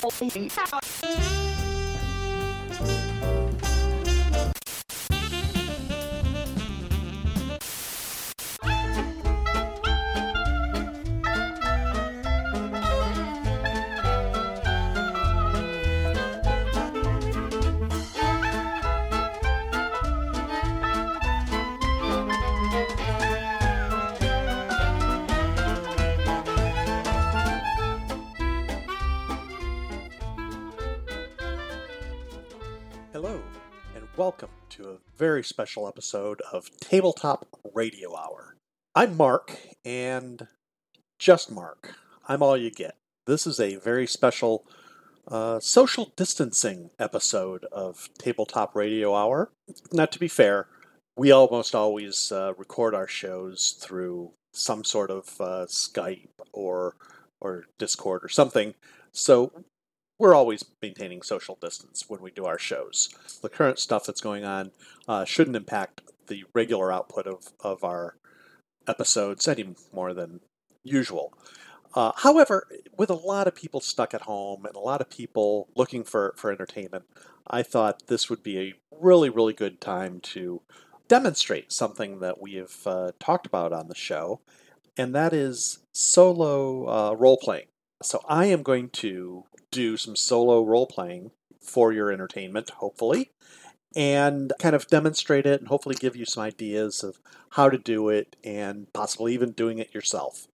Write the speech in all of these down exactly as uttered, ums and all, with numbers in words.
Hello, and welcome to a very special episode of Tabletop Radio Hour. I'm Mark, and just Mark. I'm all you get. This is a very special uh, social distancing episode of Tabletop Radio Hour. Now, to be fair, we almost always uh, record our shows through some sort of uh, Skype or or Discord or something, so we're always maintaining social distance when we do our shows. The current stuff that's going on uh, shouldn't impact the regular output of, of our episodes any more than usual. Uh, however, with a lot of people stuck at home and a lot of people looking for, for entertainment, I thought this would be a really, really good time to demonstrate something that we have uh, talked about on the show, and that is solo uh, role-playing. So I am going to do some solo role-playing for your entertainment, hopefully, and kind of demonstrate it and hopefully give you some ideas of how to do it and possibly even doing it yourself.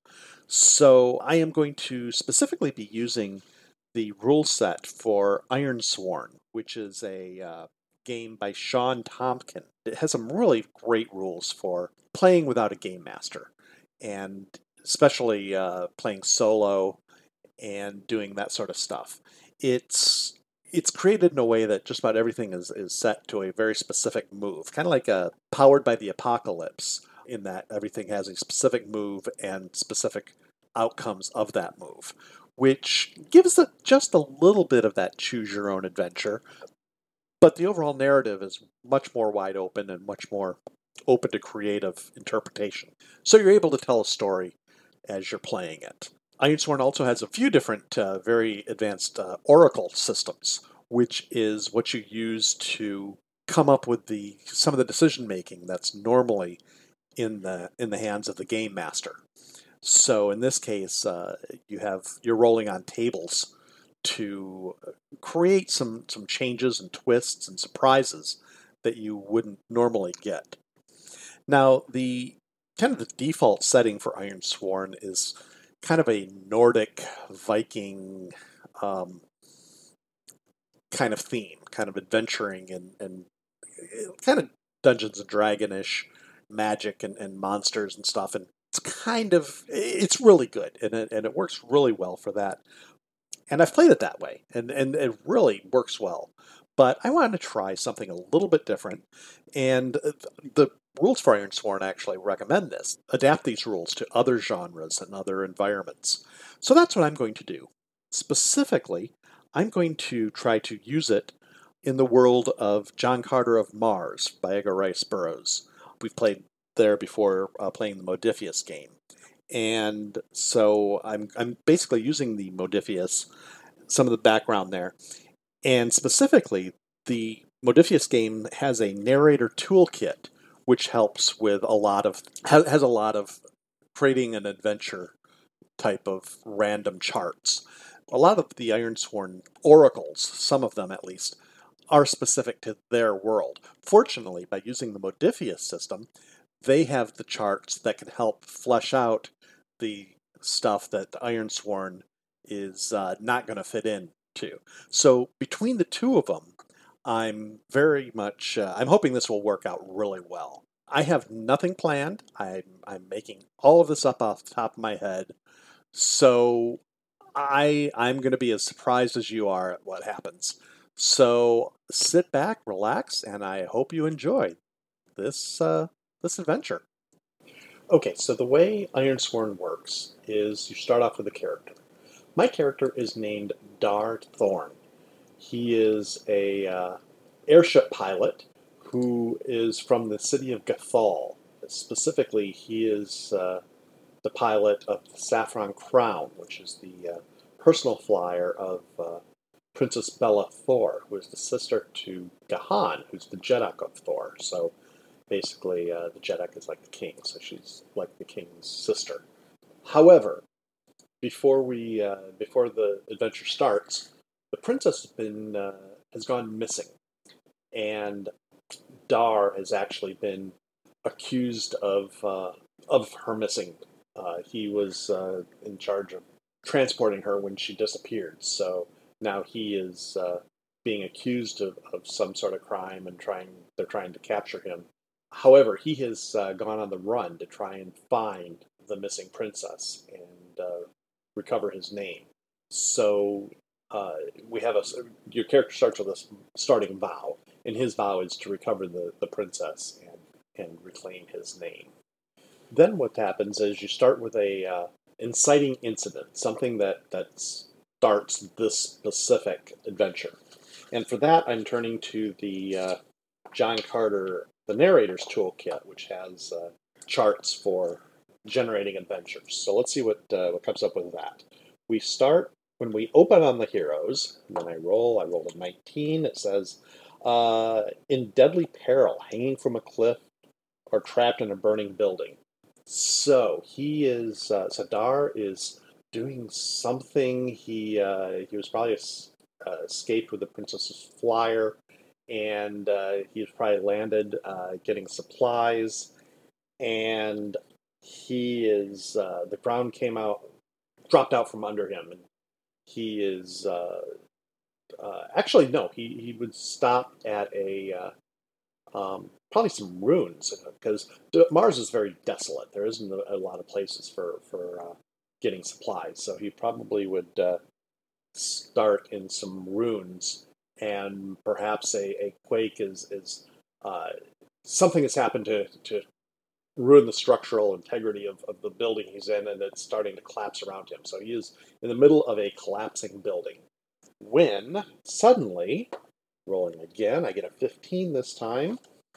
So I am going to specifically be using the rule set for Ironsworn, which is a uh, game by Sean Tompkin. It has some really great rules for playing without a game master, and especially uh, playing solo and doing that sort of stuff. It's it's created in a way that just about everything is, is set to a very specific move, kind of like a Powered by the Apocalypse, in that everything has a specific move and specific outcomes of that move, which gives it just a little bit of that choose your own adventure, but the overall narrative is much more wide open and much more open to creative interpretation. So you're able to tell a story as you're playing it. Ironsworn also has a few different uh, very advanced uh, oracle systems, which is what you use to come up with the some of the decision making that's normally in the in the hands of the game master. So in this case, uh, you have you're rolling on tables to create some some changes and twists and surprises that you wouldn't normally get. Now, the kind of the default setting for Ironsworn is kind of a Nordic Viking um, kind of theme, kind of adventuring and, and kind of Dungeons and Dragon-ish magic and, and monsters and stuff. And it's kind of, it's really good, and it, and it works really well for that. And I've played it that way, and, and it really works well. But I wanted to try something a little bit different, and the rules for Ironsworn actually recommend this. Adapt these rules to other genres and other environments. So that's what I'm going to do. Specifically, I'm going to try to use it in the world of John Carter of Mars by Edgar Rice Burroughs. We've played there before uh, playing the Modiphius game. And so I'm I'm basically using the Modiphius, some of the background there. And specifically, the Modiphius game has a narrator toolkit, which helps with a lot of, has a lot of creating an adventure type of random charts. A lot of the Ironsworn oracles, some of them at least, are specific to their world. Fortunately, by using the Modiphius system, they have the charts that can help flesh out the stuff that the Ironsworn is uh, not going to fit into. So between the two of them, I'm very much, uh, I'm hoping this will work out really well. I have nothing planned. I'm, I'm making all of this up off the top of my head. So I, I'm going to be as surprised as you are at what happens. So sit back, relax, and I hope you enjoy this, uh, this adventure. Okay, so the way Ironsworn works is you start off with a character. My character is named Dar Thorn. He is a uh, airship pilot who is from the city of Gathal. Specifically, he is uh, the pilot of the Saffron Crown, which is the uh, personal flyer of uh, Princess Bella Thor, who is the sister to Gahan, who's the Jeddak of Thor. So basically, uh, the Jeddak is like the king, so she's like the king's sister. However, before we uh, before the adventure starts, the princess has been uh, has gone missing, and Dar has actually been accused of uh, of her missing. Uh, he was uh, in charge of transporting her when she disappeared, so now he is uh, being accused of, of some sort of crime, and trying they're trying to capture him. However, he has uh, gone on the run to try and find the missing princess and uh, recover his name. So uh, we have a your character starts with a starting vow, and his vow is to recover the, the princess and and reclaim his name. Then what happens is you start with a uh, inciting incident, something that that starts this specific adventure, and for that I'm turning to the uh, John Carter, the narrator's toolkit, which has uh, charts for generating adventures. So let's see what uh, what comes up with that. We start when we open on the heroes, and then I roll. I roll a nineteen. It says, uh, in deadly peril, hanging from a cliff or trapped in a burning building. So he is, uh, Sadar is doing something. He uh, he was probably uh, escaped with the princess's flyer, and uh, he was probably landed uh, getting supplies, and he is uh, the ground came out, dropped out from under him, and he is uh, uh, actually no, he he would stop at a uh, um, probably some ruins, because Mars is very desolate. There isn't a, a lot of places for for uh, getting supplies, so he probably would uh, start in some ruins, and perhaps a, a quake is is uh, something has happened to to ruin the structural integrity of, of the building he's in, and it's starting to collapse around him. So he is in the middle of a collapsing building. When suddenly, rolling again, I get a fifteen this time,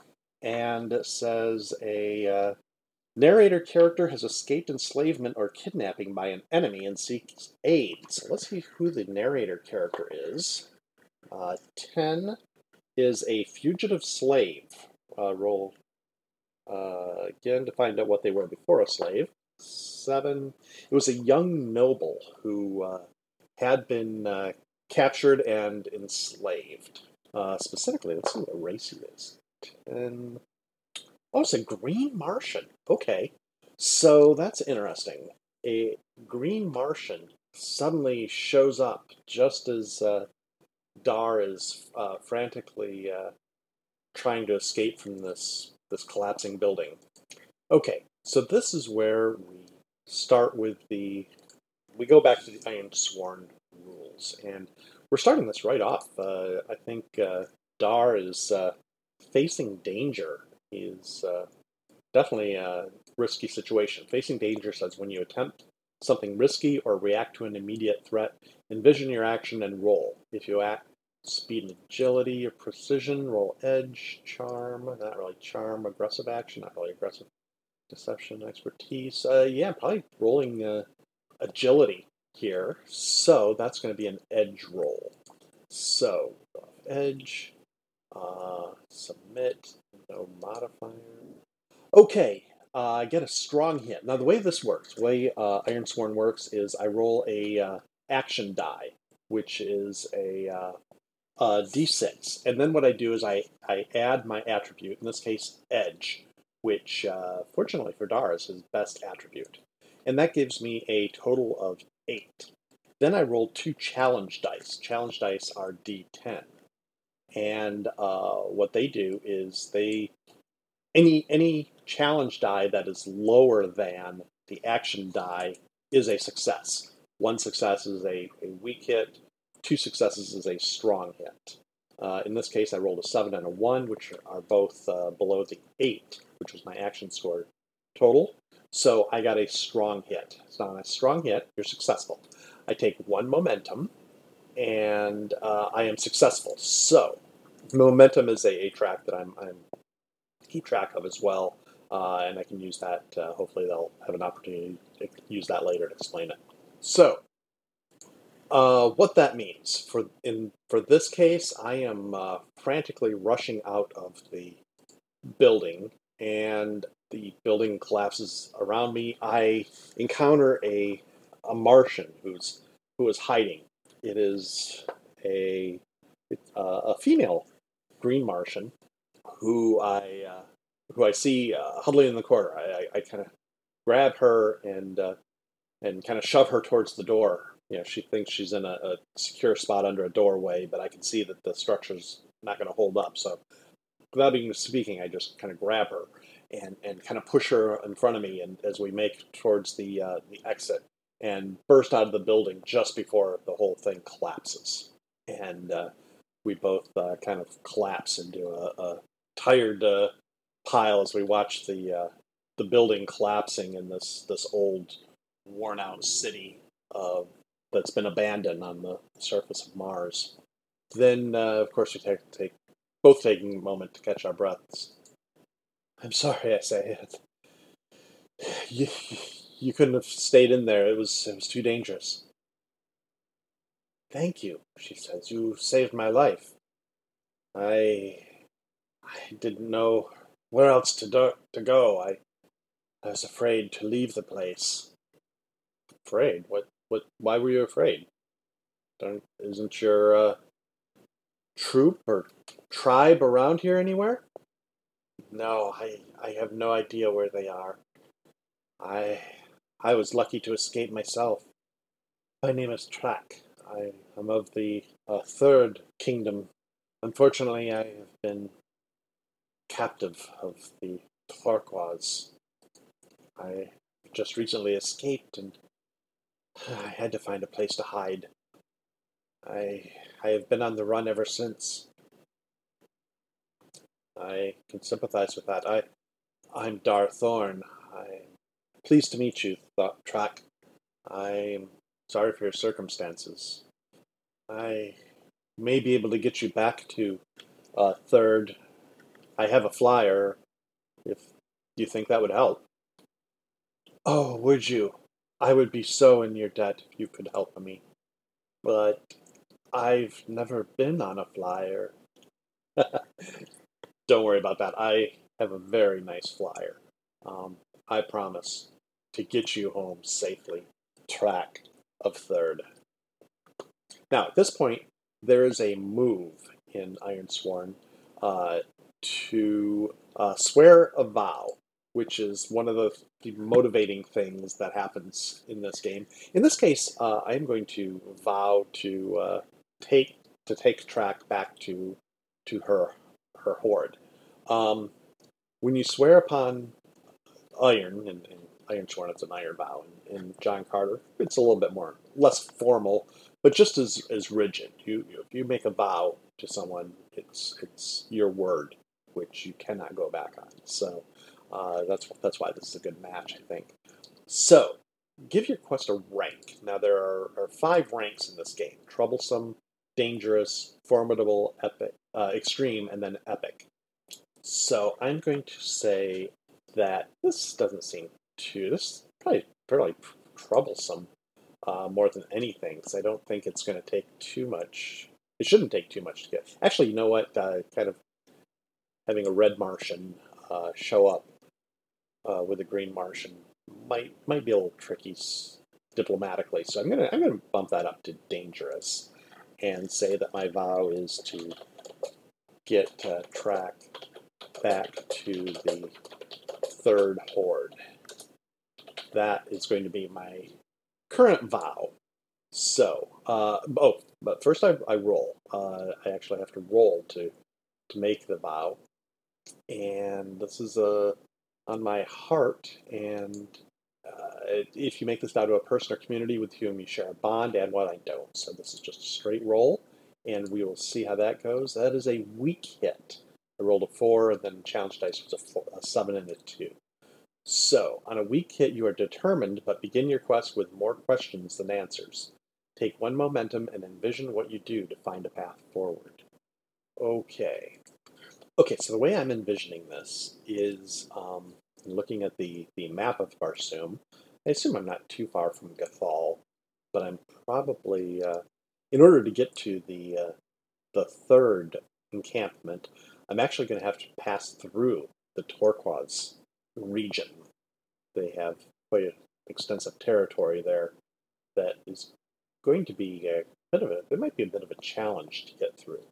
and it says a uh, narrator character has escaped enslavement or kidnapping by an enemy and seeks aid. So let's see who the narrator character is. Uh, ten is a fugitive slave. Uh, roll uh, again to find out what they were before a slave. Seven, it was a young noble who uh, had been uh, captured and enslaved. Uh, specifically, let's see what race he is. Ten. Oh, it's a green Martian. Okay. So that's interesting. A green Martian suddenly shows up just as uh, Dar is uh, frantically uh, trying to escape from this this collapsing building. Okay, so this is where we start with the we go back to the Iron Sworn rules, and we're starting this right off. Uh, I think uh, Dar is uh, facing danger. He is uh, definitely a risky situation. Facing danger says when you attempt something risky or react to an immediate threat, envision your action and roll. If you act speed and agility or precision, roll edge, charm, not really charm, aggressive action, not really aggressive, deception, expertise. Uh, yeah, probably rolling uh, agility here. So that's going to be an edge roll. So, edge, uh, submit, no modifier. Okay, uh, I get a strong hit. Now, the way this works, the way uh, Iron Sworn works, is I roll a uh, action die, which is a uh, uh, d six. And then what I do is I, I add my attribute, in this case, edge, which, uh, fortunately for Dar, is his best attribute. And that gives me a total of eight. Then I roll two challenge dice. Challenge dice are d ten. And uh, what they do is they any any challenge die that is lower than the action die is a success. One success is a, a weak hit. Two successes is a strong hit. Uh, in this case, I rolled a seven and a one, which are both uh, below the eight, which was my action score total. So I got a strong hit. So on a strong hit, you're successful. I take one momentum, and uh, I am successful. So momentum is a, a track that I'm, I'm keep track of as well, uh, and I can use that. Uh, hopefully, they'll have an opportunity to use that later to explain it. So Uh, what that means for in for this case, I am uh, frantically rushing out of the building, and the building collapses around me. I encounter a a Martian who's who is hiding. It is a uh, a female green Martian who I uh, who I see uh, huddling in the corner. I, I, I kind of grab her and uh, and kind of shove her towards the door. You know, she thinks she's in a, a secure spot under a doorway, but I can see that the structure's not going to hold up. So, without even speaking, I just kind of grab her and, and kind of push her in front of me, and as we make towards the uh, the exit, and burst out of the building just before the whole thing collapses. And uh, we both uh, kind of collapse into a, a tired uh, pile as we watch the uh, the building collapsing in this this old, worn out city uh, that's been abandoned on the surface of Mars. Then, uh, of course, we take, take both taking a moment to catch our breaths. I'm sorry, I say it. You, you couldn't have stayed in there. It was it was too dangerous. Thank you, she says. You saved my life. I I didn't know where else to do, to go. I I was afraid to leave the place. Afraid? What? What? Why were you afraid? Don't, isn't your uh, troop or tribe around here anywhere? No, I I have no idea where they are. I I was lucky to escape myself. My name is Track. I am of the uh, Third Kingdom. Unfortunately, I have been captive of the Torquas. I just recently escaped, and I had to find a place to hide. I I have been on the run ever since. I can sympathize with that. I I'm Dar Thorn. I'm pleased to meet you, Th- Track. I'm sorry for your circumstances. I may be able to get you back to uh, Third. I have a flyer, if you think that would help. Oh, would you? I would be so in your debt if you could help me. But I've never been on a flyer. Don't worry about that. I have a very nice flyer. Um, I promise to get you home safely. Track of Third. Now, at this point, there is a move in Ironsworn uh, to uh, swear a vow, which is one of the, the motivating things that happens in this game. In this case, uh, I am going to vow to uh, take to take Track back to to her her horde. Um, when you swear upon iron, and, and Ironsworn, it's an iron vow, and, and John Carter, it's a little bit more less formal, but just as as rigid. You, you if you make a vow to someone, it's it's your word, which you cannot go back on. So uh, that's that's why this is a good match, I think. So give your quest a rank. Now there are, are five ranks in this game: troublesome, dangerous, formidable, epic, uh, extreme, and then epic. So I'm going to say that this doesn't seem too. This is probably fairly troublesome, uh, more than anything, because I don't think it's going to take too much. It shouldn't take too much to get. Actually, you know what? Uh, kind of having a red Martian uh, show up uh, with a green Martian might might be a little tricky diplomatically. So I'm gonna I'm gonna bump that up to dangerous, and say that my vow is to get uh, Track back to the Third Horde. That is going to be my current vow. So, uh, oh, but first I, I roll. Uh, I actually have to roll to to make the vow, and this is uh, on my heart. And uh, if you make this vow to a person or community with whom you share a bond, and what I don't. So this is just a straight roll, and we will see how that goes. That is a weak hit. I rolled a four, and then challenge dice was a, four, a seven and a two. So, on a weak hit, you are determined, but begin your quest with more questions than answers. Take one momentum and envision what you do to find a path forward. Okay. Okay, so the way I'm envisioning this is um, looking at the, the map of Barsoom. I assume I'm not too far from Gathal. but I'm probably, uh, in order to get to the uh, the third encampment, I'm actually going to have to pass through the Torquoise region. They have quite an extensive territory there that is going to be a bit of a, it might be a bit of a challenge to get through.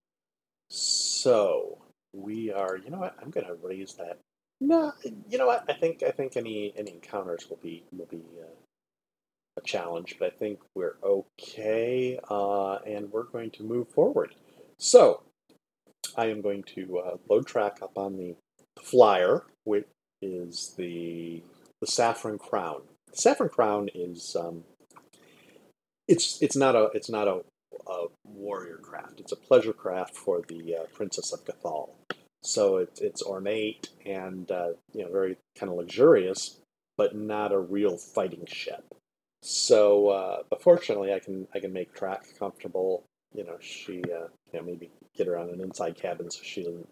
So we are, you know what, I'm going to raise that. No, you know what, I think I think any any encounters will be will be uh, a challenge, but I think we're okay, uh, and we're going to move forward. So I am going to uh, load track up on the flyer, which is the the Saffron Crown. The Saffron Crown is um, it's it's not a it's not a, a warrior craft. It's a pleasure craft for the uh, Princess of Cathal. So it, it's ornate and uh, you know very kind of luxurious, but not a real fighting ship. So, uh, but fortunately, I can I can make Track comfortable. You know, she uh, you know maybe get her on an inside cabin so she doesn't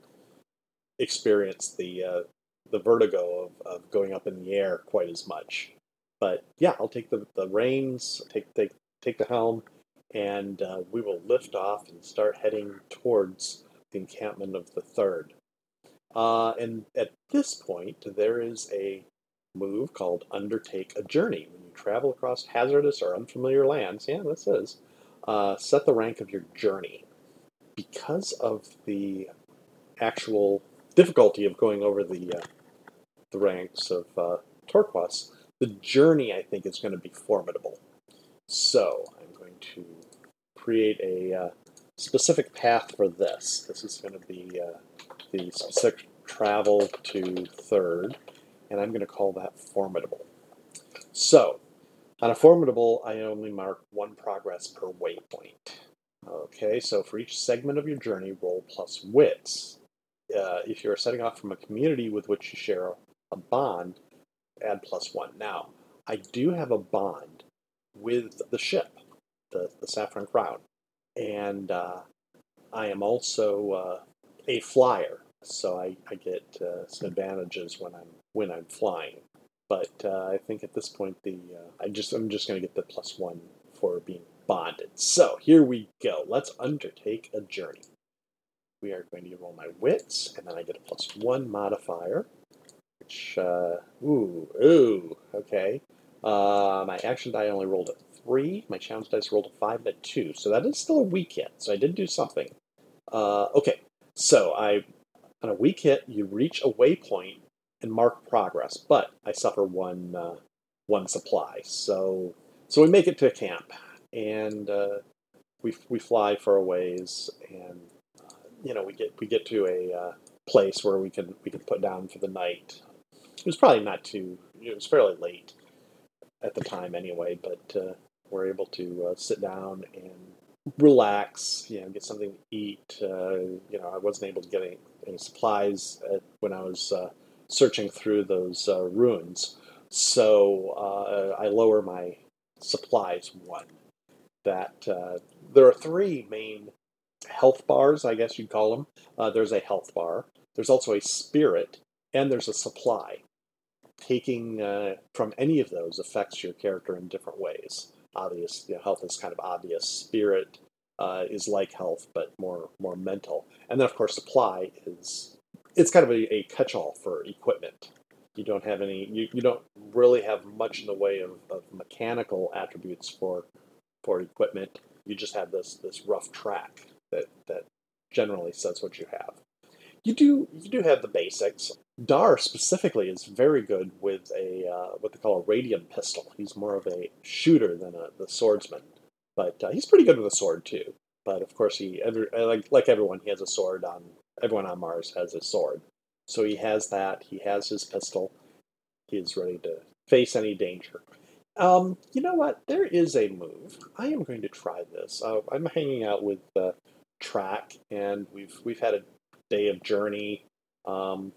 experience the uh, the vertigo of, of going up in the air quite as much. But yeah, I'll take the, the reins, take take take the helm, and uh, we will lift off and start heading towards the encampment of the third. Uh, and at this point, there is a move called Undertake a Journey. When you travel across hazardous or unfamiliar lands, yeah, this is, uh, set the rank of your journey. Because of the actual difficulty of going over the uh, the ranks of uh, Torquoise, the journey, I think, is going to be formidable. So I'm going to create a uh, specific path for this. This is going to be uh, the specific travel to third, and I'm going to call that formidable. So, on a formidable, I only mark one progress per waypoint. Okay, so for each segment of your journey, roll plus wits. Uh, if you're setting off from a community with which you share a bond, add plus one. Now, I do have a bond with the ship, the, the Saffron Crown, and uh, I am also uh, a flyer, so I, I get uh, some advantages when I'm when I'm flying. But uh, I think at this point, the uh, I just I'm just going to get the plus one for being bonded. So here we go. Let's undertake a journey. We are going to roll my wits, and then I get a plus one modifier. Which uh, ooh ooh okay. Uh, my action die only rolled a three. My challenge dice rolled a five and a two. So that is still a weak hit. So I did do something. Uh, okay, so I on a weak hit, you reach a waypoint and mark progress, but I suffer one uh, one supply. So so we make it to camp, and uh, we we fly for a ways, and uh, you know we get we get to a uh, place where we can we can put down for the night. It was probably not too. It was fairly late at the time anyway, but uh, we're able to uh, sit down and relax, you know, get something to eat. Uh, you know, I wasn't able to get any, any supplies at, when I was uh, searching through those uh, ruins. So uh, I lower my supplies one. That uh, there are three main health bars, I guess you'd call them. Uh, there's a health bar. There's also a spirit, and there's a supply. Taking uh, from any of those affects your character in different ways. Obvious, you know, health is kind of obvious. Spirit uh, is like health, but more more mental. And then, of course, supply is it's kind of a, a catch-all for equipment. You don't have any. You, you don't really have much in the way of, of mechanical attributes for for equipment. You just have this this rough track that that generally says what you have. You do you do have the basics. Dar specifically is very good with a uh, what they call a radium pistol. He's more of a shooter than a the swordsman, but uh, he's pretty good with a sword too. But of course, he every, like like everyone, he has a sword on. Everyone on Mars has a sword, so he has that. He has his pistol. He is ready to face any danger. Um, you know what? There is a move. I am going to try this. Uh, I'm hanging out with uh, Track, and we've we've had a day of journey. Um,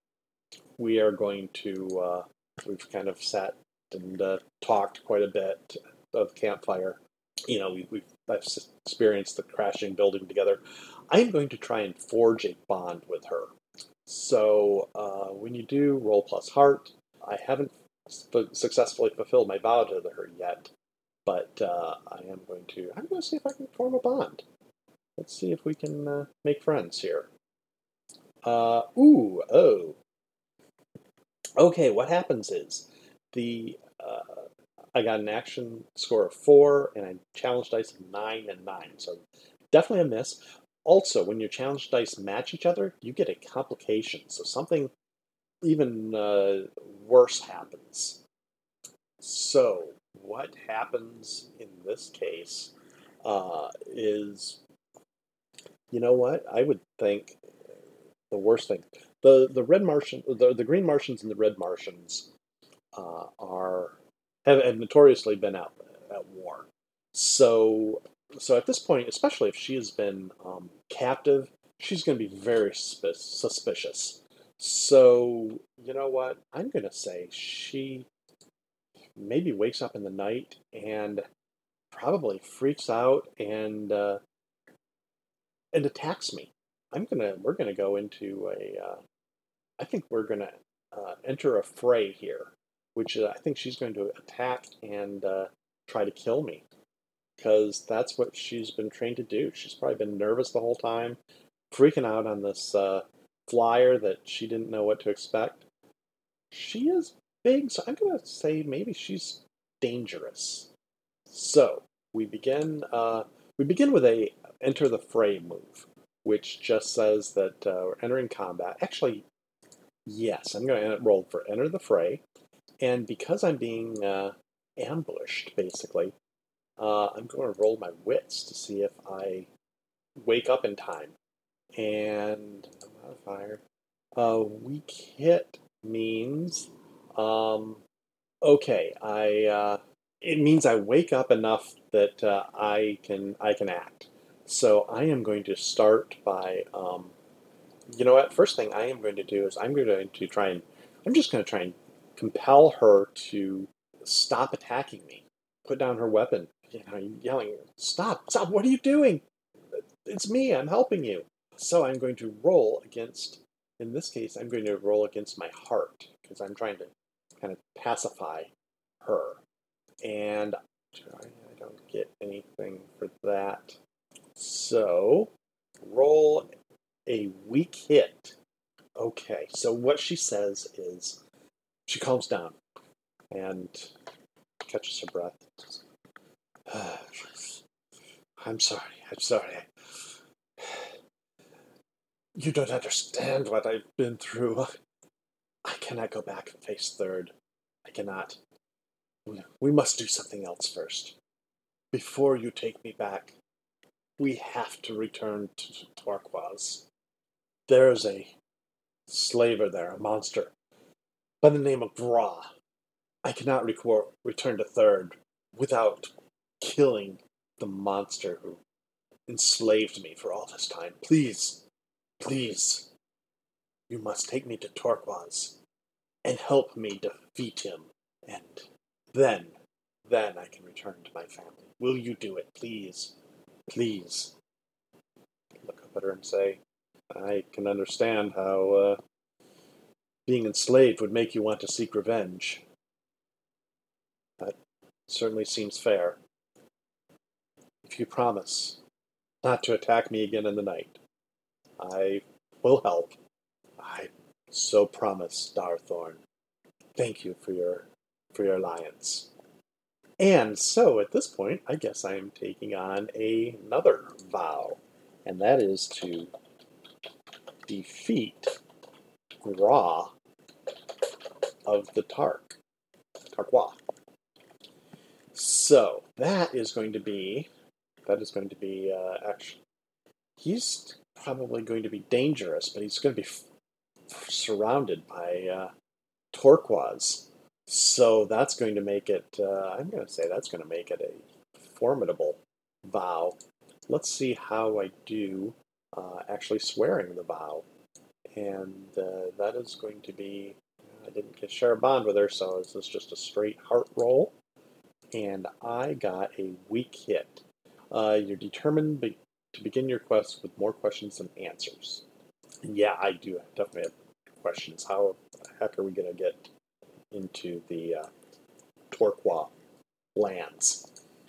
we are going to, uh, we've kind of sat and uh, talked quite a bit of campfire. You know, we, we've I've experienced the crashing building together. I am going to try and forge a bond with her. So uh, when you do, roll plus heart. I haven't successfully fulfilled my vow to her yet, but uh, I am going to, I'm going to see if I can form a bond. Let's see if we can uh, make friends here. Uh, ooh, oh. Okay, what happens is the uh, I got an action score of four, and I challenge dice of nine and nine, so definitely a miss. Also, when your challenge dice match each other, you get a complication, so something even uh, worse happens. So, what happens in this case uh, is, you know what? I would think the worst thing. The the red Martian, the the green Martians and the red Martians uh, are have, have notoriously been out at war. So so at this point, especially if she has been um, captive, she's going to be very sp- suspicious. So you know what? I'm going to say she maybe wakes up in the night and probably freaks out and uh, and attacks me. I'm gonna we're gonna go into a uh, I think we're going to uh, enter a fray here, which uh, I think she's going to attack and uh, try to kill me because that's what she's been trained to do. She's probably been nervous the whole time, freaking out on this uh, flyer that she didn't know what to expect. She is big, so I'm going to say maybe she's dangerous. So we begin. Uh, we begin with a enter the fray move, which just says that uh, we're entering combat. Actually, yes, I'm going to roll for enter the fray, and because I'm being uh, ambushed, basically, uh, I'm going to roll my wits to see if I wake up in time. And modifier, uh, weak hit means, um, okay, I uh, it means I wake up enough that uh, I can I can act. So I am going to start by um, you know what? First thing I am going to do is I'm going to try and I'm just going to try and compel her to stop attacking me. Put down her weapon. You know, yelling, "Stop! Stop! What are you doing? It's me. I'm helping you." So I'm going to roll against. In this case, I'm going to roll against my heart because I'm trying to kind of pacify her. And I don't get anything for that. So roll a weak hit. Okay, so what she says is she calms down and catches her breath. I'm sorry, I'm sorry. You don't understand what I've been through. I cannot go back and face third. I cannot. We must do something else first. Before you take me back, we have to return to Torquoise. There's a slaver there, a monster, by the name of Gra. I cannot record, return to third without killing the monster who enslaved me for all this time. Please, please, you must take me to Torquoise and help me defeat him. And then, then I can return to my family. Will you do it, please? Please. Look up at her and say, I can understand how uh, being enslaved would make you want to seek revenge. That certainly seems fair. If you promise not to attack me again in the night, I will help. I so promise, Darthorn. Thank you for your for your alliance. And so at this point, I guess I am taking on a, another vow, and that is to defeat Gra of the Tark. Tarqua. So that is going to be that is going to be uh, actually he's probably going to be dangerous, but he's going to be f- surrounded by uh, Torquoise. So that's going to make it, uh, I'm going to say that's going to make it a formidable vow. Let's see how I do uh, actually swearing the vow. And uh, that is going to be, I didn't get share a bond with her, so this is just a straight heart roll. And I got a weak hit. Uh, you're determined be- to begin your quest with more questions than answers. And yeah, I do definitely have questions. How the heck are we going to get into the uh, Torquois lands?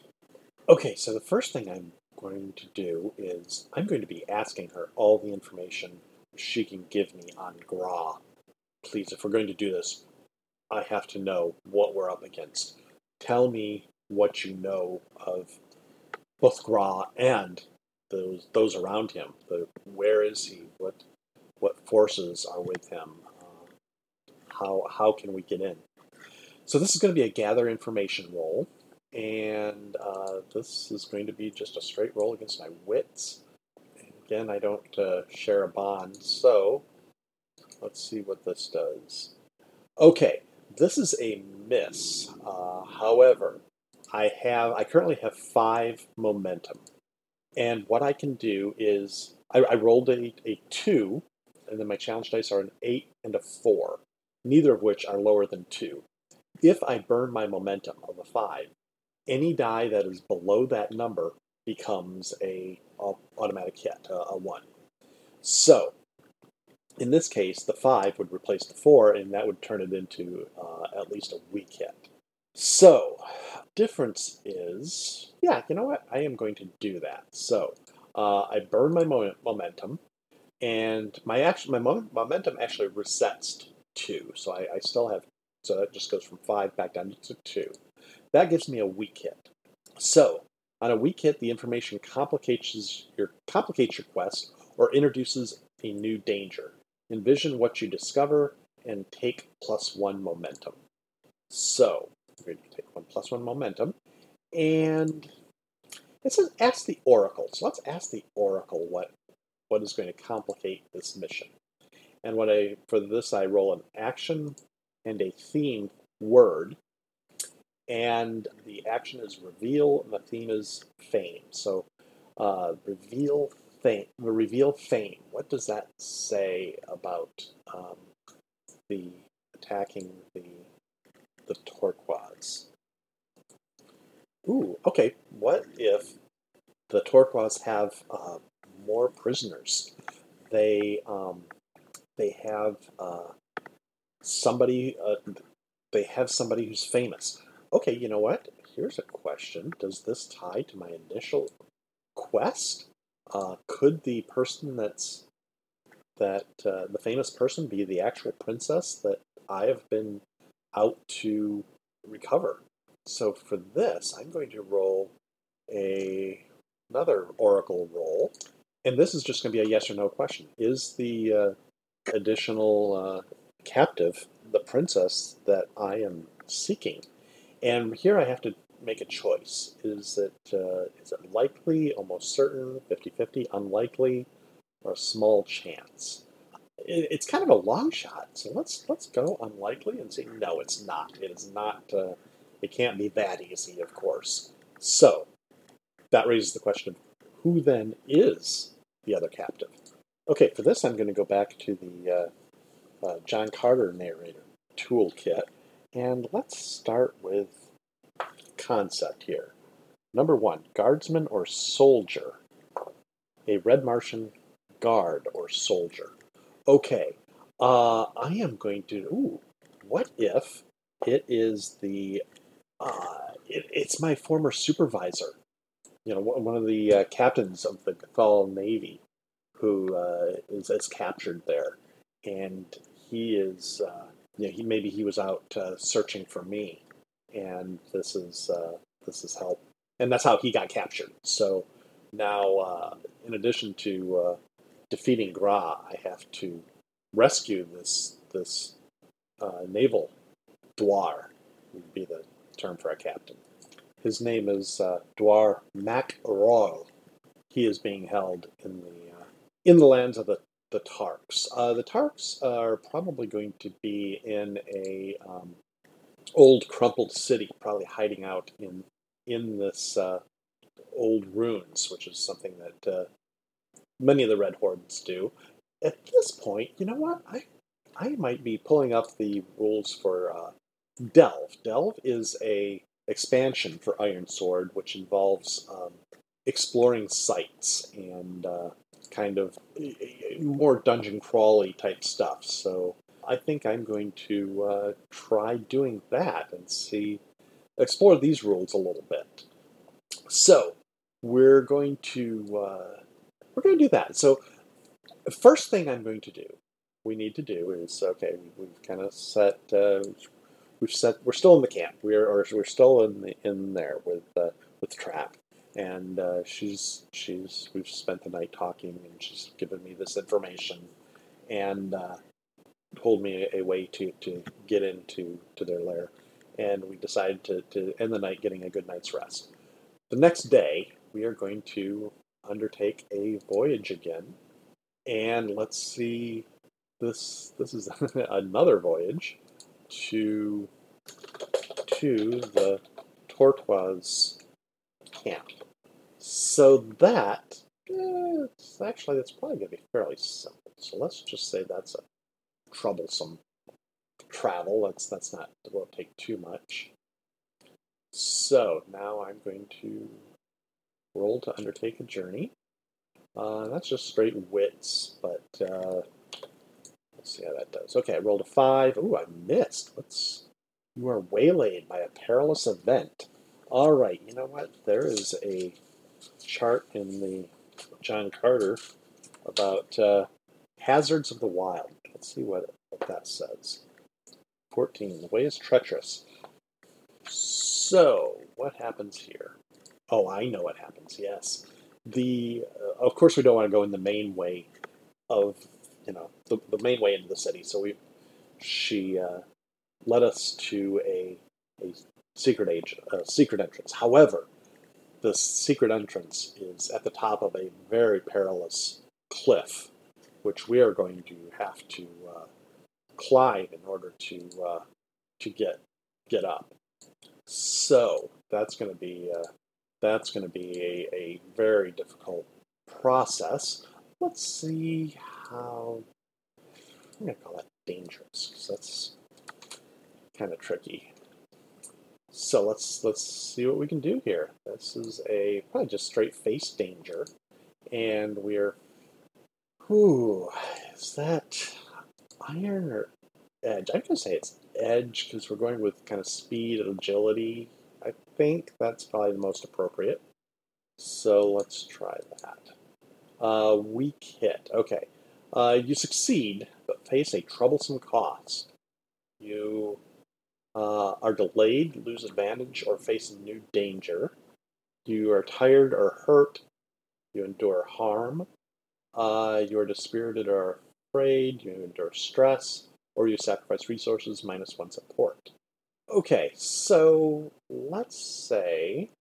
Okay, so the first thing I'm going to do is I'm going to be asking her all the information she can give me on Gra. Please, if we're going to do this, I have to know what we're up against. Tell me what you know of both Gra and those those around him. The, where is he? What what forces are with him? Uh, how how can we get in? So this is going to be a gather information roll, and uh, this is going to be just a straight roll against my wits. And again, I don't uh, share a bond, so let's see what this does. Okay, this is a miss. Uh, however, I have I currently have five momentum, and what I can do is I, I rolled a, a two, and then my challenge dice are an eight and a four, neither of which are lower than two. If I burn my momentum of a five, any die that is below that number becomes a, a automatic hit, a, a one. So in this case, the five would replace the four, and that would turn it into uh, at least a weak hit. So, difference is, yeah, you know what? I am going to do that. So, uh, I burn my mo- momentum, and my action, my mo- momentum actually resets to two. So I, I still have, so that just goes from five back down to two. That gives me a weak hit. So, on a weak hit, the information complicates your complicates your quest or introduces a new danger. Envision what you discover and take plus one momentum. So, we're going to take one plus one momentum, and it says ask the Oracle. So let's ask the Oracle what what is going to complicate this mission. And what I for this I roll an action and a theme word, and the action is reveal, and the theme is fame. So uh, reveal fame. Reveal fame. What does that say about um, the attacking the the Torquads? Ooh, okay. What if the Torquads have uh, more prisoners? They um, they have uh, somebody. Uh, they have somebody who's famous. Okay, you know what? Here's a question. Does this tie to my initial quest? Uh, could the person that's that uh, the famous person be the actual princess that I have been out to recover? So for this, I'm going to roll a another oracle roll, and this is just going to be a yes or no question. Is the uh, additional uh, captive the princess that I am seeking? And here I have to make a choice. Is it uh, is it likely, almost certain, fifty-fifty, unlikely, or a small chance? It, it's kind of a long shot, so let's let's go unlikely and see. No, it's not. It is not. Uh, it can't be that easy, of course. So that raises the question of who then is the other captive? Okay, for this I'm going to go back to the uh, uh, John Carter narrator toolkit, and let's start with concept here. Number one, guardsman or soldier? A red Martian guard or soldier? Okay, uh, I am going to. Ooh, what if it is the? Uh, it, it's my former supervisor. You know, one of the uh, captains of the Gathal Navy, who uh, is, is captured there, and he is. Uh, you know, he maybe he was out uh, searching for me, and this is uh, this is help, and that's how he got captured. So now, uh, in addition to uh, defeating Gra, I have to rescue this this uh, naval dwar, would be the term for a captain. His name is uh, Dwar Mac Royal. He is being held in the uh, in the lands of the the Tarks. Uh, the Tarks are probably going to be in a um, old crumpled city, probably hiding out in in this uh, old ruins, which is something that uh, many of the Red Hordes do. At this point, you know what? I I might be pulling up the rules for uh, Delve. Delve is a expansion for Iron Sword, which involves um, exploring sites and uh, kind of more dungeon crawly type stuff. So I think I'm going to uh, try doing that and see explore these rules a little bit. So we're going to uh, we're going to do that. So the first thing I'm going to do, we need to do is okay. We've kind of set. Uh, we've set. We're still in the camp. We're or we're still in the, in there with uh, with Trap, and uh, she's she's we've spent the night talking, and she's given me this information, and uh, told me a, a way to, to get into to their lair, and we decided to, to end the night getting a good night's rest. The next day, we are going to undertake a voyage again, and let's see. This this is another voyage to to the Tortoise camp. So that eh, it's actually that's probably going to be fairly simple. So let's just say that's a troublesome travel. That's that's not it won't take too much. So now I'm going to roll to undertake a journey. Uh, that's just straight wits, but uh, let's see how that does. Okay, I rolled a five. Ooh, I missed. Let's. You are waylaid by a perilous event. All right, you know what? There is a chart in the John Carter about uh, hazards of the wild. Let's see what, what that says. fourteen. The way is treacherous. So, what happens here? Oh, I know what happens, yes. The uh, Of course, we don't want to go in the main way of, you know, the, the main way into the city. So we, she uh, led us to a, a secret age, a secret entrance. However, the secret entrance is at the top of a very perilous cliff, which we are going to have to uh, climb in order to uh, to get get up. So that's going to be uh, that's going to be a, a very difficult process. Let's see how I'm going to call that dangerous because that's kind of tricky. So let's let's see what we can do here. This is a probably just straight face danger, and we're. Ooh, is that iron or edge? I'm gonna say it's edge because we're going with kind of speed and agility. I think that's probably the most appropriate. So let's try that. Uh, weak hit. Okay. Uh, you succeed, but face a troublesome cost. You uh, are delayed, lose advantage, or face new danger. You are tired or hurt. You endure harm. Uh, you are dispirited or afraid. You endure stress. Or you sacrifice resources minus one support. Okay, so let's say.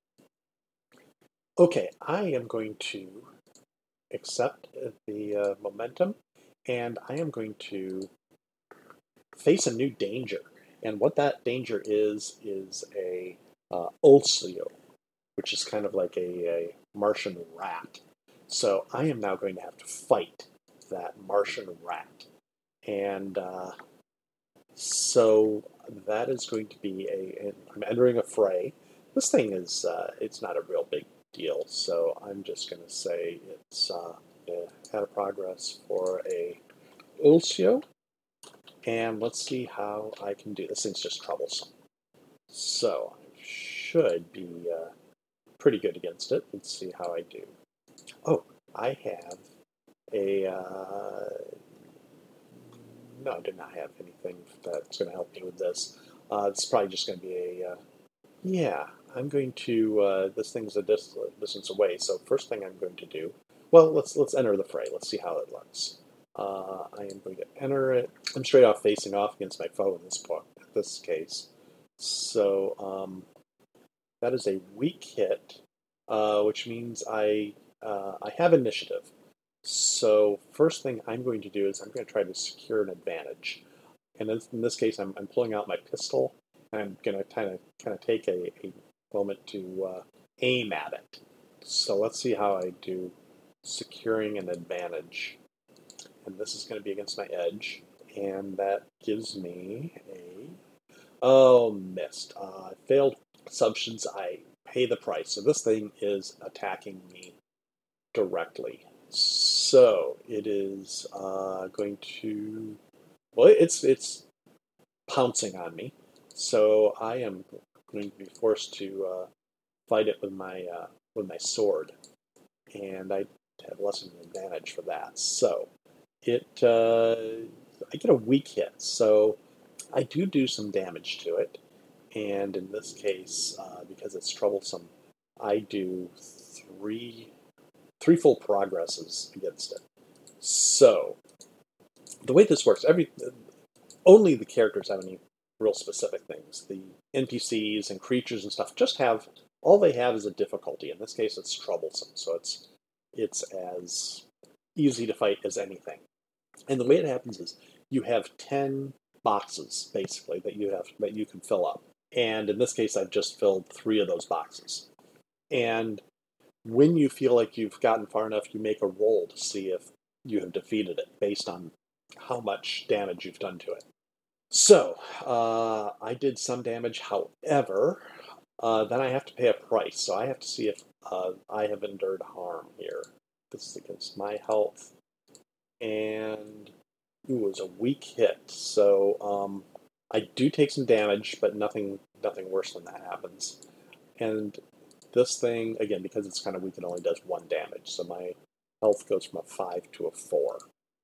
Okay, I am going to accept the uh, momentum, and I am going to face a new danger. And what that danger is, is a uh, Ulcio, which is kind of like a, a Martian rat. So I am now going to have to fight that Martian rat. And uh, so that is going to be a, I'm entering a fray. This thing is, uh, it's not a real big deal. So I'm just going to say it's uh, out of progress for a Ulcio. And let's see how I can do this. Thing's just troublesome. So I should be uh, pretty good against it. Let's see how I do. Oh, I have a. Uh, no, I do not have anything that's going to help me with this. Uh, it's probably just going to be a. Uh, yeah, I'm going to. Uh, this thing's a dis- distance away, so first thing I'm going to do. Well, let's let's enter the fray. Let's see how it looks. Uh, I am going to enter it. I'm straight off facing off against my foe in this point, in this case. So um, that is a weak hit, uh, which means I uh, I have initiative. So first thing I'm going to do is I'm going to try to secure an advantage, and in, in this case, I'm, I'm pulling out my pistol, and I'm going to kind of kind of take a, a moment to uh, aim at it. So let's see how I do securing an advantage. And this is going to be against my edge, and that gives me a oh missed. Uh, failed substance. I pay the price. So this thing is attacking me directly. So it is uh, going to well, it's it's pouncing on me. So I am going to be forced to uh, fight it with my uh, with my sword, and I have less of an advantage for that. So it uh, I get a weak hit, so I do do some damage to it, and in this case, uh, because it's troublesome, I do three three full progresses against it. So the way this works, every only the characters have any real specific things. The N P Cs and creatures and stuff just have all they have is a difficulty. In this case, it's troublesome, so it's it's as easy to fight as anything. And the way it happens is you have ten boxes basically that you have that you can fill up. And in this case, I've just filled three of those boxes. And when you feel like you've gotten far enough, you make a roll to see if you have defeated it based on how much damage you've done to it. So, uh, I did some damage, however, uh, then I have to pay a price. So I have to see if uh, I have endured harm here. This is against my health. And, ooh, it was a weak hit. So, um, I do take some damage, but nothing, nothing worse than that happens. And this thing, again, because it's kind of weak, it only does one damage. So my health goes from a five to a four.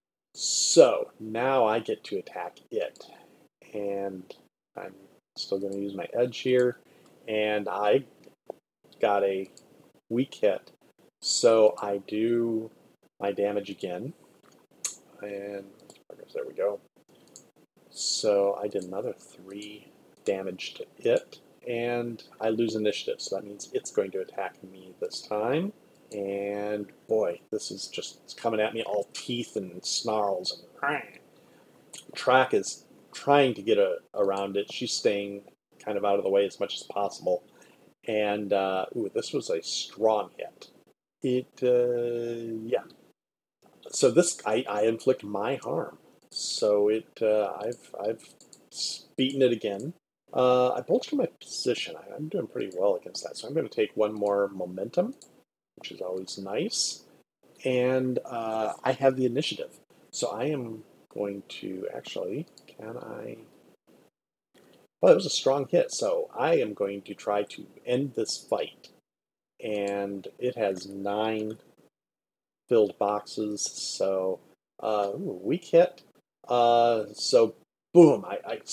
So now I get to attack it. And I'm still going to use my edge here. And I got a weak hit. So I do my damage again. And there we go. So I did another three damage to it. And I lose initiative, so that means it's going to attack me this time. And boy, this is just coming at me all teeth and snarls. And Track is trying to get a, around it. She's staying kind of out of the way as much as possible. And uh, ooh, this was a strong hit. It, uh, yeah. So this, I, I inflict my harm. So it, uh, I've, I've beaten it again. Uh, I bolstered my position. I, I'm doing pretty well against that. So I'm going to take one more momentum, which is always nice. And uh, I have the initiative. So I am going to actually, can I? Well, it was a strong hit. So I am going to try to end this fight. And it has nine filled boxes. So, uh, ooh, weak hit. Uh, so, boom, I, I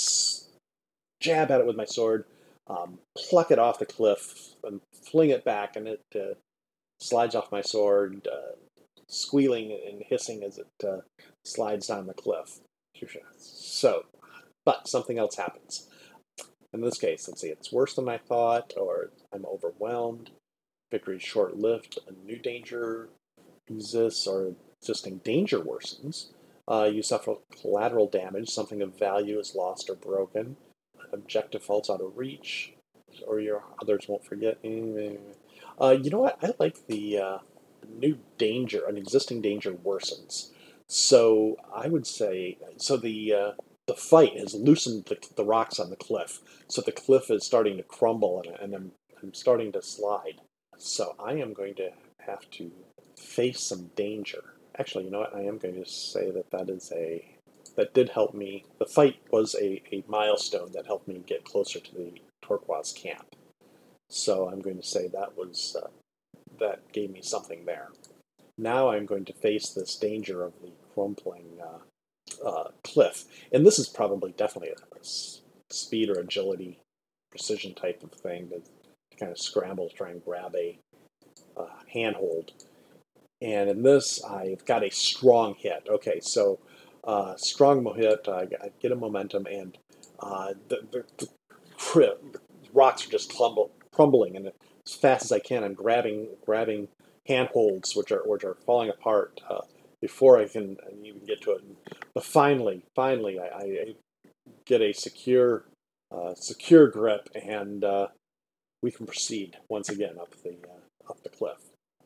jab at it with my sword, um, pluck it off the cliff, and fling it back, and it uh, slides off my sword, uh, squealing and hissing as it uh, slides down the cliff. So, but something else happens. In this case, let's see, it's worse than I thought, or I'm overwhelmed. Victory is short-lived. A new danger exists, or existing danger worsens. Uh, you suffer collateral damage. Something of value is lost or broken. Objective falls out of reach, or your others won't forget. Uh, you know what? I like the uh, new danger. An existing danger worsens. So I would say, so the uh, the fight has loosened the, the rocks on the cliff. So the cliff is starting to crumble, and, and I'm I'm starting to slide. So I am going to have to face some danger. Actually, you know what? I am going to say that that is a that did help me. The fight was a, a milestone that helped me get closer to the Turquoise camp. So I'm going to say that was uh, that gave me something there. Now I'm going to face this danger of the crumbling uh, uh, cliff, and this is probably definitely a, a speed or agility, precision type of thing to, to kind of scramble, try and grab a uh, handhold. And in this, I've got a strong hit. Okay, so uh, strong hit, uh, I get a momentum, and uh, the, the, the, the rocks are just crumble, crumbling, and as fast as I can, I'm grabbing grabbing handholds, which are which are falling apart uh, before I can even get to it. But finally, finally, I, I get a secure uh, secure grip, and uh, we can proceed once again up the uh, up the cliff.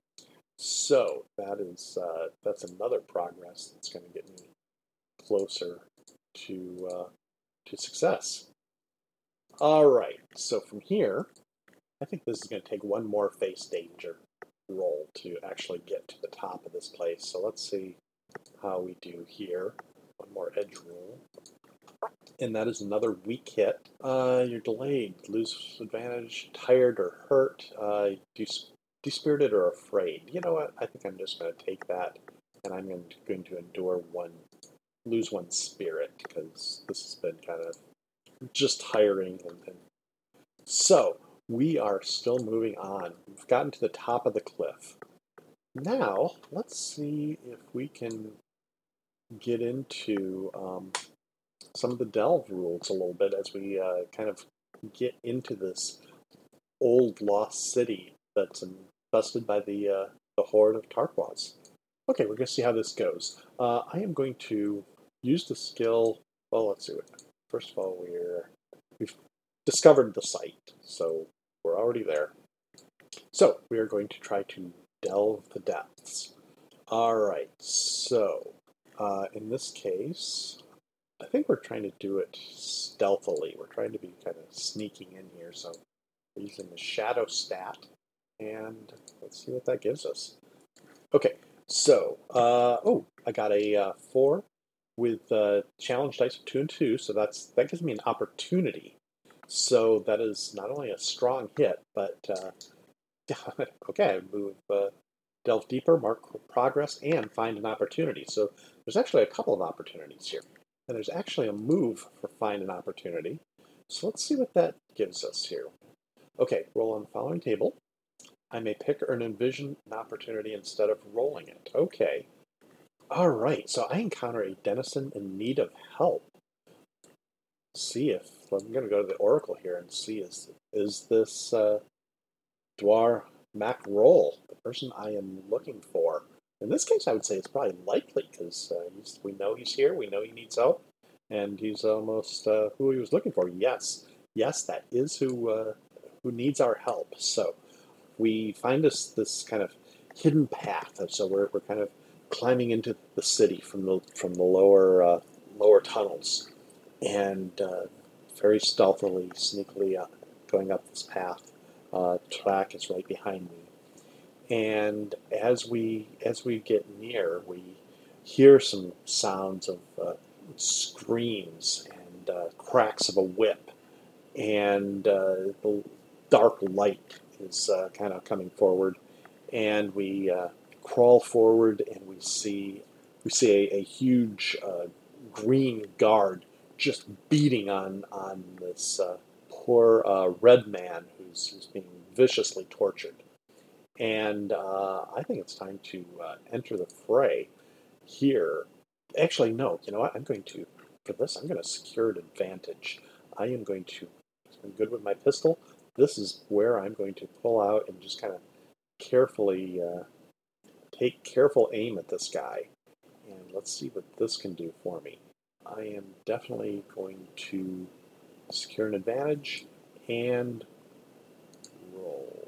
So that is uh, that's another progress that's going to get me closer to uh, to success. All right, so from here, I think this is going to take one more face danger roll to actually get to the top of this place. So let's see how we do here. One more edge roll. and that is another weak hit. Uh, you're delayed, lose advantage, tired or hurt, uh, dis- dispirited or afraid. You know what? I think I'm just going to take that, and I'm going to, going to endure one, lose one spirit, because this has been kind of just tiring. And, and so we are still moving on. We've gotten to the top of the cliff. Now let's see if we can get into um, some of the delve rules a little bit as we uh, kind of get into this old lost city that's infested by the uh, the horde of Tarkwas. Okay, we're going to see how this goes. Uh, I am going to use the skill. Well, let's see. What, first of all, we're we've discovered the site, so we're already there. So we are going to try to delve the depths. All right. So uh, in this case, I think we're trying to do it stealthily. We're trying to be kind of sneaking in here. So we're using the shadow stat, and let's see what that gives us. Okay, so uh, oh, I got a uh, four with uh, challenge dice of two and two, so that's that gives me an opportunity. So that is not only a strong hit, but uh, okay, move, uh, delve deeper, mark progress, and find an opportunity. So there's actually a couple of opportunities here. And there's actually a move for find an opportunity. So let's see what that gives us here. Okay, roll on the following table. I may pick or envision an opportunity instead of rolling it. Okay. All right, so I encounter a denizen in need of help. See if, I'm going to go to the Oracle here and see, is, is this uh, Dwar Mac Roll, the person I am looking for? In this case, I would say it's probably likely because uh, we know he's here, we know he needs help, and he's almost uh, who he was looking for. Yes, yes, that is who uh, who needs our help. So we find this this kind of hidden path. So we're we're kind of climbing into the city from the from the lower uh, lower tunnels, and uh, very stealthily, sneakily uh, going up this path. Uh, Track is right behind me. And as we as we get near, we hear some sounds of uh, screams and uh, cracks of a whip, and uh, the dark light is uh, kind of coming forward, and we uh, crawl forward, and we see we see a, a huge uh, green guard just beating on on this uh, poor uh, red man who's, who's being viciously tortured. And uh, I think it's time to uh, enter the fray here. Actually, no. You know what? I'm going to, for this, I'm going to secure an advantage. I am going to, I'm good with my pistol. This is where I'm going to pull out and just kind of carefully uh, take careful aim at this guy. And let's see what this can do for me. I am definitely going to secure an advantage and roll.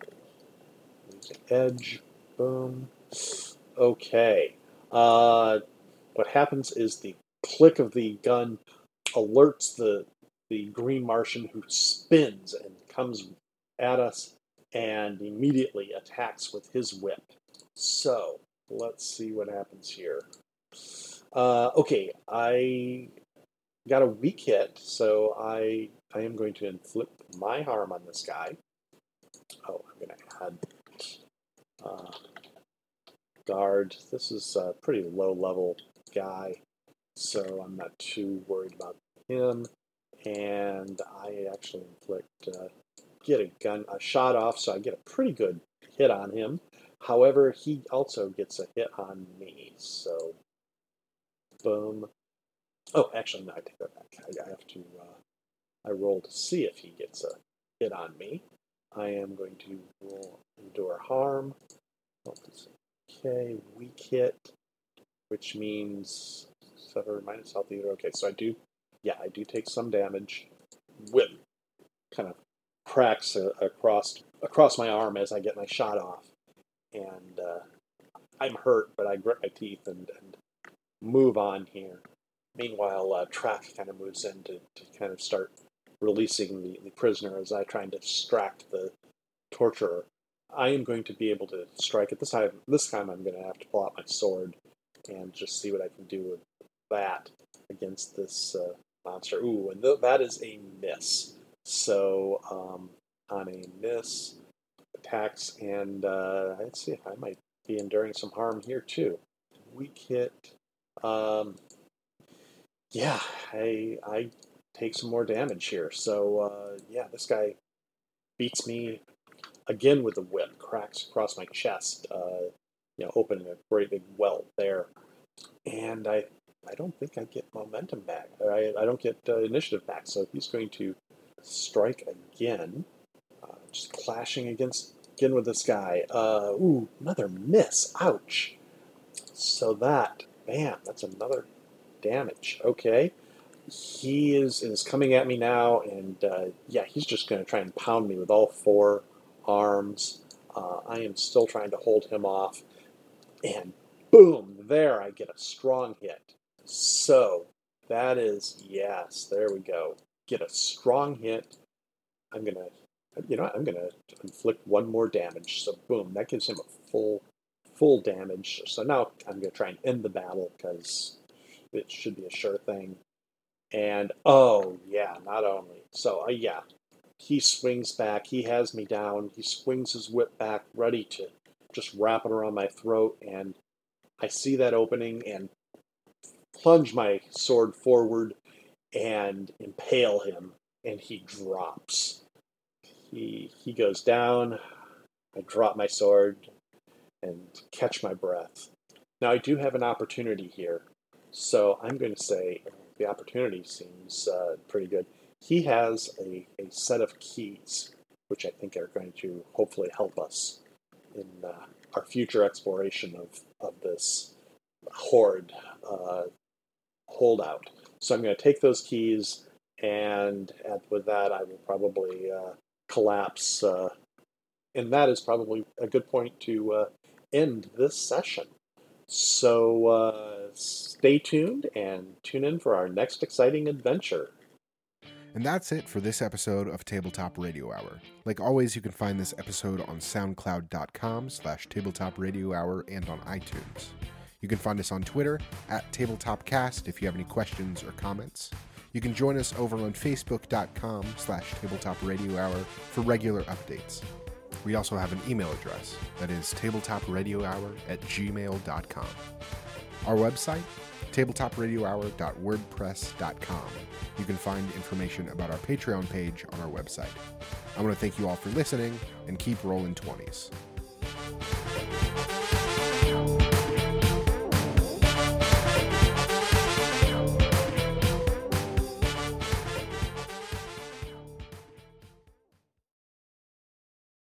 Edge, boom. Okay. Uh, what happens is the click of the gun alerts the the green Martian, who spins and comes at us and immediately attacks with his whip. So let's see what happens here. Uh, okay, I got a weak hit, so I I am going to inflict my harm on this guy. Oh, I'm going to add uh, guard. This is a pretty low level guy, so I'm not too worried about him. And I actually inflict uh, get a gun a shot off, so I get a pretty good hit on him. However, he also gets a hit on me. So, boom. Oh, actually, no, I take that back. I, I have to. Uh, I roll to see if he gets a hit on me. I am going to roll endure harm. Okay, weak hit, which means seven minus health either. Okay, so I do, yeah, I do take some damage. Whip kind of cracks uh, across across my arm as I get my shot off, and uh, I'm hurt, but I grit my teeth and, and move on here. Meanwhile, uh, Track kind of moves in to, to kind of start releasing the, the prisoner as I try and distract the torturer. I am going to be able to strike at this time. This time, I'm going to have to pull out my sword and just see what I can do with that against this uh, monster. Ooh, and th- that is a miss. So um, on a miss, attacks, and uh, let's see if I might be enduring some harm here too. Weak hit. Um, yeah, I I take some more damage here. So uh, yeah, this guy beats me again with the whip, cracks across my chest, uh, you know, opening a great big welt there. And I I don't think I get momentum back. I, I don't get uh, initiative back. So he's going to strike again, uh, just clashing against again with this guy. Uh, ooh, another miss. Ouch. So that, bam, that's another damage. Okay. He is is coming at me now, and uh, yeah, he's just going to try and pound me with all four arms. Uh, I am still trying to hold him off, and boom, there I get a strong hit. So that is, yes, there we go. Get a strong hit. I'm going to, you know, I'm going to inflict one more damage. So boom, that gives him a full, full damage. So now I'm going to try and end the battle because it should be a sure thing. And oh yeah, not only so, uh, yeah, he swings back. He has me down. He swings his whip back, ready to just wrap it around my throat. And I see that opening and plunge my sword forward and impale him. And he drops. He he goes down. I drop my sword and catch my breath. Now I do have an opportunity here, so I'm going to say the opportunity seems uh, pretty good. He has a, a set of keys, which I think are going to hopefully help us in uh, our future exploration of, of this horde uh, holdout. So I'm going to take those keys, and at, with that, I will probably uh, collapse. Uh, and that is probably a good point to uh, end this session. So uh, stay tuned and tune in for our next exciting adventure. And that's it for this episode of Tabletop Radio Hour. Like always, you can find this episode on soundcloud.com slash tabletop radio hour and on iTunes. You can find us on Twitter at TabletopCast if you have any questions or comments. You can join us over on facebook.com slash tabletop radio hour for regular updates. We also have an email address that is tabletopradiohour at gmail dot com. Our website, tabletop radio hour dot wordpress dot com. You can find information about our Patreon page on our website. I want to thank you all for listening, and keep rolling twenties.